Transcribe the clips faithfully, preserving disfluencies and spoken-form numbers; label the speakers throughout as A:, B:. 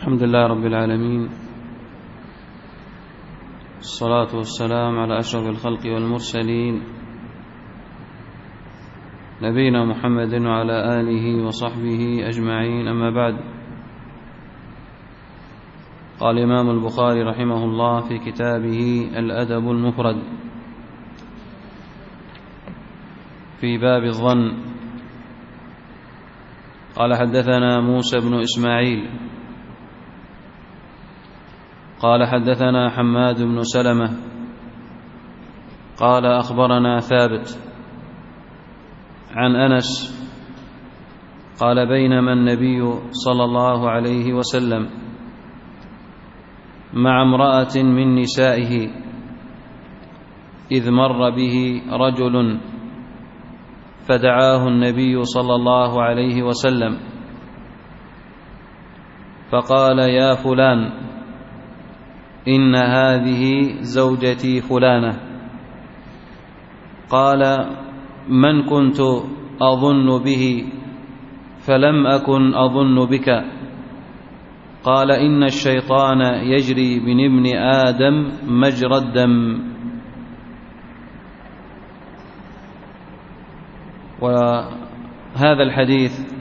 A: الحمد لله رب العالمين، الصلاة والسلام على أشرف الخلق والمرسلين نبينا محمد وعلى آله وصحبه أجمعين. أما بعد، قال الإمام البخاري رحمه الله في كتابه الأدب المفرد في باب الظن، قال حدثنا موسى بن إسماعيل قال حدثنا حماد بن سلمة قال أخبرنا ثابت عن أنس قال بينما النبي صلى الله عليه وسلم مع امرأة من نسائه إذ مر به رجل فدعاه النبي صلى الله عليه وسلم فقال: يا فلان، إن هذه زوجتي فلانة. قال: من كنت أظن به فلم أكن أظن بك؟ قال: إن الشيطان يجري من ابن آدم مجرى الدم. وهذا الحديث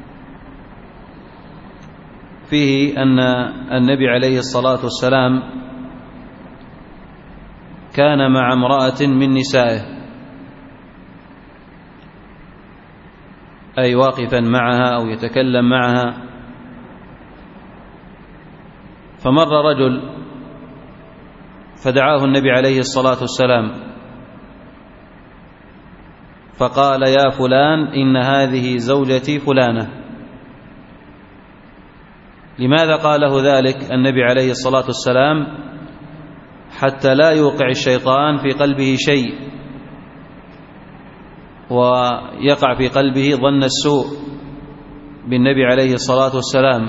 A: فيه أن النبي عليه الصلاة والسلام كان مع امرأة من نسائه، أي واقفا معها أو يتكلم معها، فمر رجل فدعاه النبي عليه الصلاة والسلام فقال: يا فلان، إن هذه زوجتي فلانة. لماذا قاله ذلك النبي عليه الصلاة والسلام؟ حتى لا يوقع الشيطان في قلبه شيء ويقع في قلبه ظن السوء بالنبي عليه الصلاة والسلام.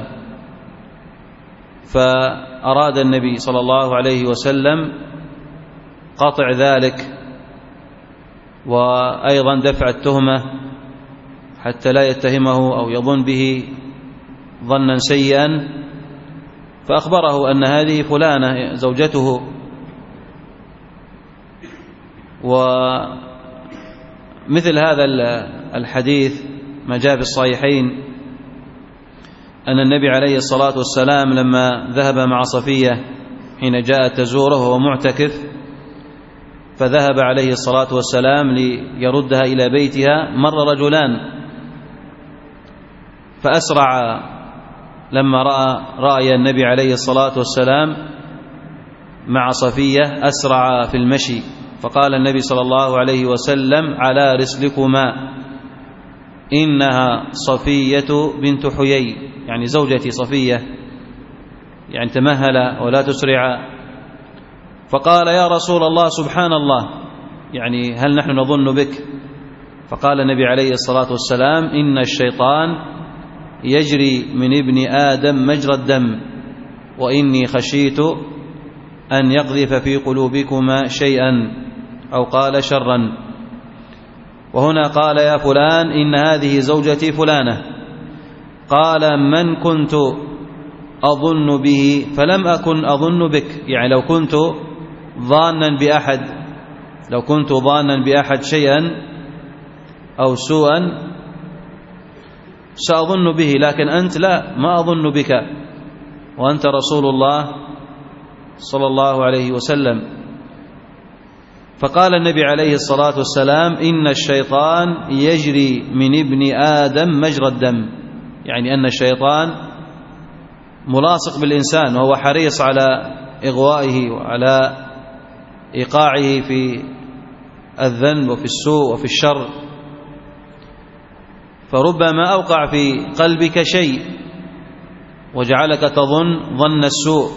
A: فأراد النبي صلى الله عليه وسلم قطع ذلك وأيضا دفع التهمة حتى لا يتهمه أو يظن به ظنا سيئا، فأخبره أن هذه فلانة زوجته. ومثل هذا الحديث ما جاء في الصحيحين أن النبي عليه الصلاة والسلام لما ذهب مع صفية حين جاءت تزوره وهو معتكف، فذهب عليه الصلاة والسلام ليردها إلى بيتها، مر رجلان فأسرع لما رأى رأي النبي عليه الصلاة والسلام مع صفية أسرع في المشي، فقال النبي صلى الله عليه وسلم: على رسلكما، إنها صفية بنت حيي، يعني زوجتي صفية، يعني تمهل ولا تسرع. فقال: يا رسول الله، سبحان الله، يعني هل نحن نظن بك؟ فقال النبي عليه الصلاة والسلام: إن الشيطان يجري من ابن آدم مجرى الدم، وإني خشيت أن يقذف في قلوبكما شيئا، أو قال شرا. وهنا قال: يا فلان، إن هذه زوجتي فلانة. قال: من كنت أظن به فلم أكن أظن بك، يعني لو كنت ظانا بأحد لو كنت ظانا بأحد شيئا أو سوءا سأظن به، لكن أنت لا، ما أظن بك، وأنت رسول الله صلى الله عليه وسلم. فقال النبي عليه الصلاة والسلام: إن الشيطان يجري من ابن آدم مجرى الدم، يعني أن الشيطان ملاصق بالإنسان وهو حريص على إغوائه وعلى إيقاعه في الذنب وفي السوء وفي الشر، فربما أوقع في قلبك شيء وجعلك تظن ظن السوء.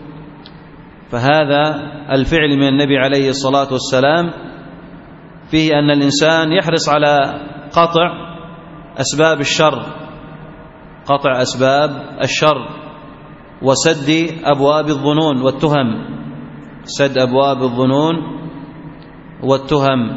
A: فهذا الفعل من النبي عليه الصلاة والسلام فيه أن الإنسان يحرص على قطع أسباب الشر قطع أسباب الشر وسد أبواب الظنون والتهم سد أبواب الظنون والتهم.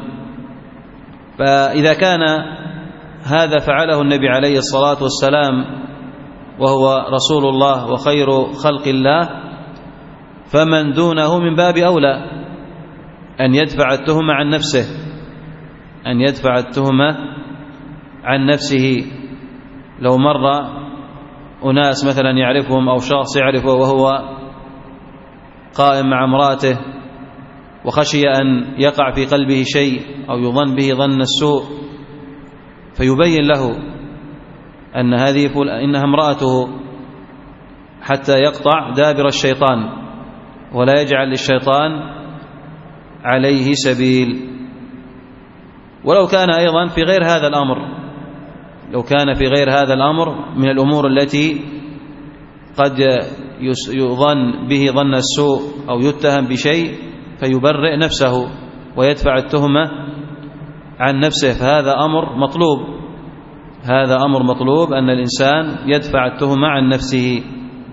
A: فإذا كان هذا فعله النبي عليه الصلاة والسلام وهو رسول الله وخير خلق الله، فمن دونه من باب أولى أن يدفع التهمة عن نفسه أن يدفع التهمة عن نفسه. لو مر أناس مثلا يعرفهم أو شخص يعرفه وهو قائم مع امرأته وخشي أن يقع في قلبه شيء أو يظن به ظن السوء، فيبين له أن هذه إنها امرأته حتى يقطع دابر الشيطان ولا يجعل للشيطان عليه سبيل. ولو كان أيضا في غير هذا الأمر لو كان في غير هذا الأمر من الأمور التي قد يظن به ظن السوء أو يتهم بشيء فيبرئ نفسه ويدفع التهمة عن نفسه، فهذا أمر مطلوب هذا أمر مطلوب أن الإنسان يدفع التهمة عن نفسه.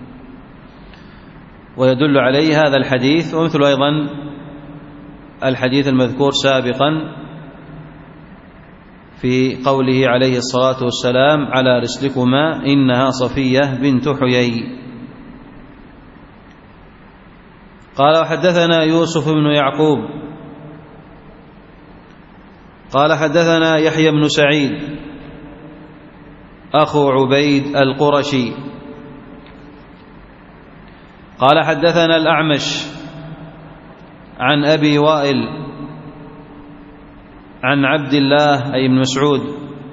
A: ويدل عليه هذا الحديث ومثل أيضا الحديث المذكور سابقا في قوله عليه الصلاة والسلام: على رسلكما إنها صفية بنت حيي. قال: وحدثنا يوسف بن يعقوب قال: حدثنا يحيى بن سعيد أخو عبيد القرشي قال: حدثنا الأعمش عن أبي وائل عن عبد الله أي بن مسعود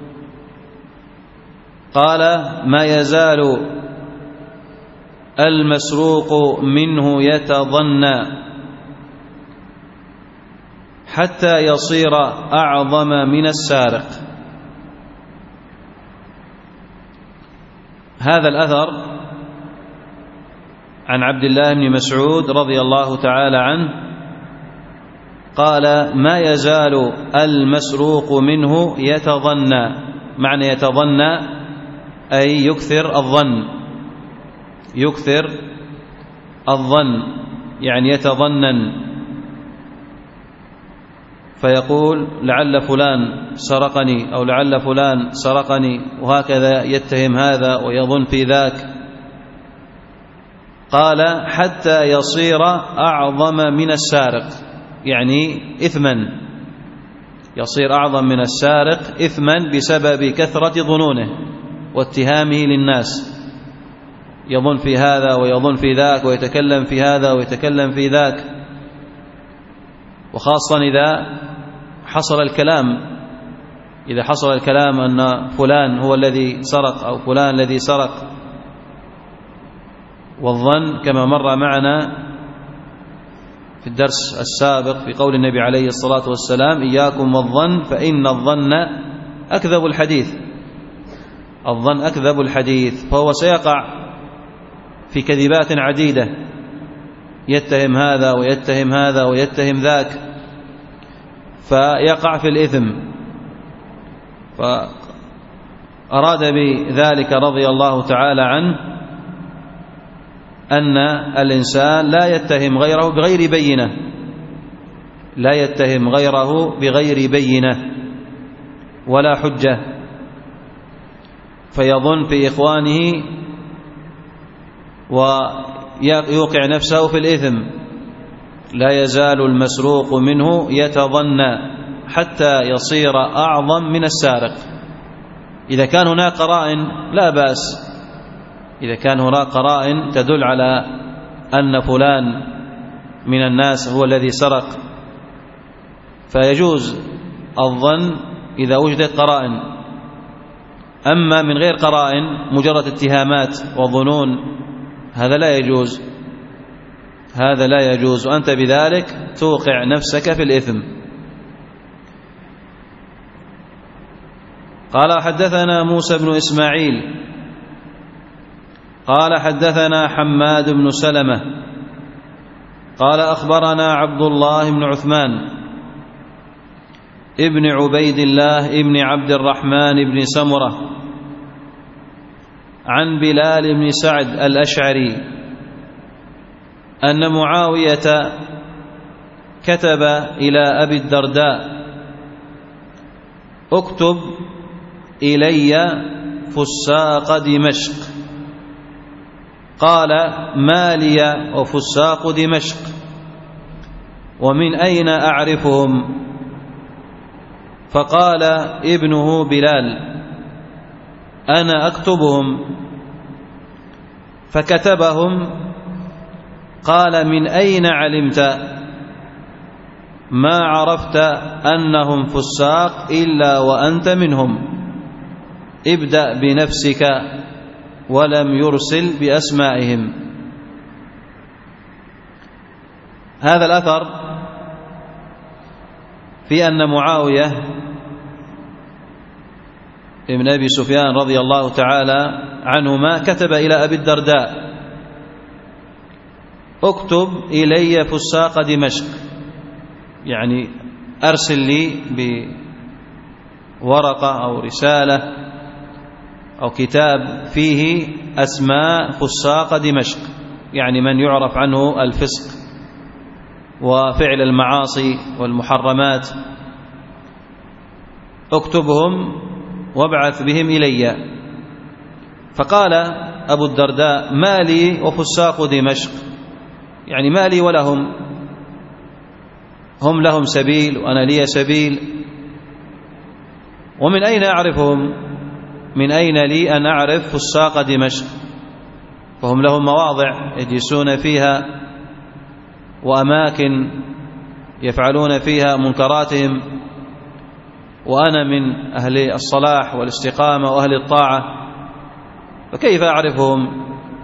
A: قال: ما يزال المسروق منه يتظنى حتى يصير أعظم من السارق. هذا الأثر عن عبد الله بن مسعود رضي الله تعالى عنه قال: ما يزال المسروق منه يتظنى. معنى يتظنى أي يكثر الظن يكثر الظن يعني يتظنن، فيقول: لعل فلان سرقني أو لعل فلان سرقني، وهكذا يتهم هذا ويظن في ذاك. قال: حتى يصير أعظم من السارق، يعني إثما يصير أعظم من السارق إثما بسبب كثرة ظنونه واتهامه للناس، يظن في هذا ويظن في ذاك ويتكلم في هذا ويتكلم في ذاك. وخاصة إذا حصل الكلام إذا حصل الكلام أن فلان هو الذي سرق أو فلان الذي سرق، والظن كما مر معنا في الدرس السابق في قول النبي عليه الصلاة والسلام: إياكم والظن فإن الظن أكذب الحديث الظن أكذب الحديث. فهو سيقع في كذبات عديدة، يتهم هذا ويتهم هذا ويتهم ذاك، فيقع في الإثم. فأراد بذلك رضي الله تعالى عنه أن الإنسان لا يتهم غيره بغير بينة لا يتهم غيره بغير بينة ولا حجة، فيظن في إخوانه ويوقع نفسه في الإثم. لا يزال المسروق منه يتظنى حتى يصير أعظم من السارق. إذا كان هناك قرائن لا بأس، إذا كان هناك قرائن تدل على أن فلان من الناس هو الذي سرق فيجوز الظن إذا وجدت قرائن. أما من غير قرائن مجرد اتهامات وظنون هذا لا يجوز هذا لا يجوز وأنت بذلك توقع نفسك في الإثم. قال: حدثنا موسى بن إسماعيل قال: حدثنا حماد بن سلمة قال: أخبرنا عبد الله بن عثمان ابن عبيد الله ابن عبد الرحمن بن سمرة عن بلال بن سعد الأشعري أن معاوية كتب إلى أبي الدرداء: اكتب إلي فساق دمشق قال: ما لي وفساق دمشق، ومن أين أعرفهم؟ فقال ابنه بلال: أنا أكتبهم. فكتبهم. قال: من أين علمت؟ ما عرفت أنهم فساق إلا وأنت منهم، ابدأ بنفسك، ولم يرسل بأسمائهم. هذا الأثر في أن معاوية ابن أبي سفيان رضي الله تعالى عنهما كتب إلى أبي الدرداء: اكتب إلي فساق دمشق، يعني أرسل لي بورقة أو رسالة أو كتاب فيه أسماء فساق دمشق، يعني من يعرف عنه الفسق وفعل المعاصي والمحرمات، اكتبهم وابعث بهم إلي. فقال أبو الدرداء: ما لي وفساق دمشق، يعني ما لي ولهم، هم لهم سبيل وأنا لي سبيل، ومن أين أعرفهم؟ من أين لي أن أعرف فساق دمشق؟ فهم لهم مواضع يجلسون فيها وأماكن يفعلون فيها منكراتهم، وأنا من أهل الصلاح والاستقامة وأهل الطاعة، فكيف أعرفهم؟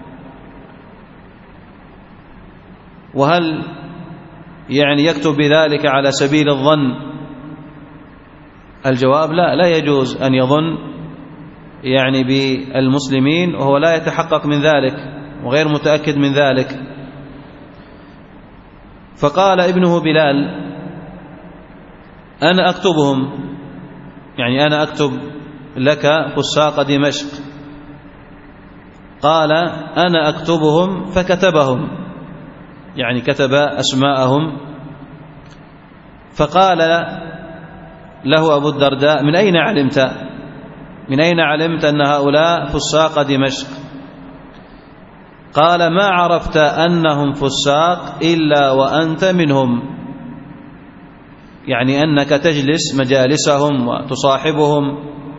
A: وهل يعني يكتب بذلك على سبيل الظن؟ الجواب: لا، لا يجوز أن يظن يعني بالمسلمين وهو لا يتحقق من ذلك وغير متأكد من ذلك. فقال ابنه بلال: أنا أكتبهم، يعني أنا أكتب لك فساق دمشق. قال: أنا أكتبهم. فكتبهم، يعني كتب أسماءهم. فقال له أبو الدرداء: من أين علمت؟ من أين علمت أن هؤلاء فساق دمشق؟ قال: ما عرفت أنهم فساق إلا وأنت منهم، يعني أنك تجلس مجالسهم وتصاحبهم،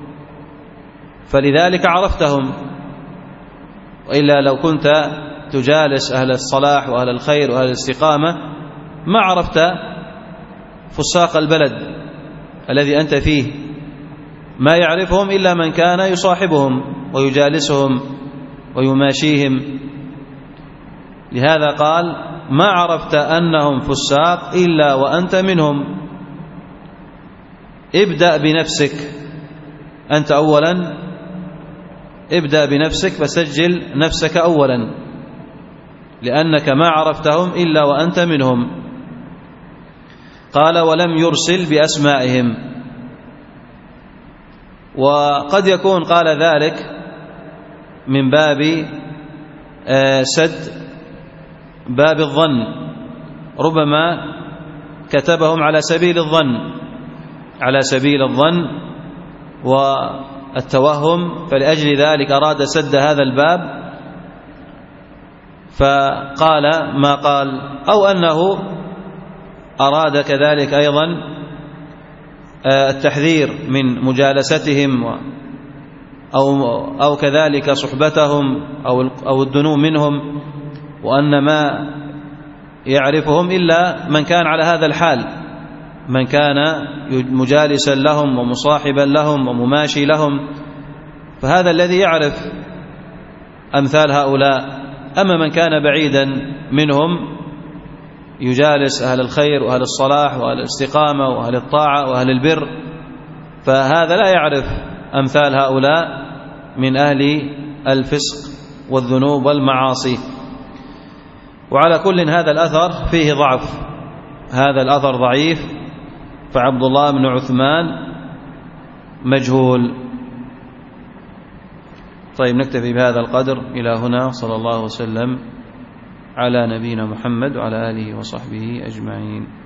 A: فلذلك عرفتهم، وإلا لو كنت تجالس أهل الصلاح وأهل الخير وأهل الاستقامة ما عرفت فساق البلد الذي أنت فيه، ما يعرفهم إلا من كان يصاحبهم ويجالسهم ويماشيهم. لهذا قال: ما عرفت أنهم فساق إلا وأنت منهم، ابدأ بنفسك، أنت أولا، ابدأ بنفسك فسجل نفسك أولا، لأنك ما عرفتهم إلا وأنت منهم. قال: ولم يرسل بأسمائهم. وقد يكون قال ذلك من باب سد باب الظن، ربما كتبهم على سبيل الظن على سبيل الظن والتوهم، فلأجل ذلك أراد سد هذا الباب فقال ما قال، أو أنه أراد كذلك أيضا التحذير من مجالستهم أو, أو كذلك صحبتهم أو, أو الدنو منهم، وأن ما يعرفهم إلا من كان على هذا الحال، من كان مجالسا لهم ومصاحبا لهم ومماشي لهم، فهذا الذي يعرف أمثال هؤلاء. أما من كان بعيدا منهم يجالس أهل الخير وأهل الصلاح وأهل الاستقامة وأهل الطاعة وأهل البر، فهذا لا يعرف أمثال هؤلاء من أهل الفسق والذنوب والمعاصي. وعلى كل هذا الأثر فيه ضعف، هذا الأثر ضعيف، فعبد الله بن عثمان مجهول. طيب، نكتفي بهذا القدر إلى هنا. صلى الله وسلم على نبينا محمد وعلى آله وصحبه أجمعين.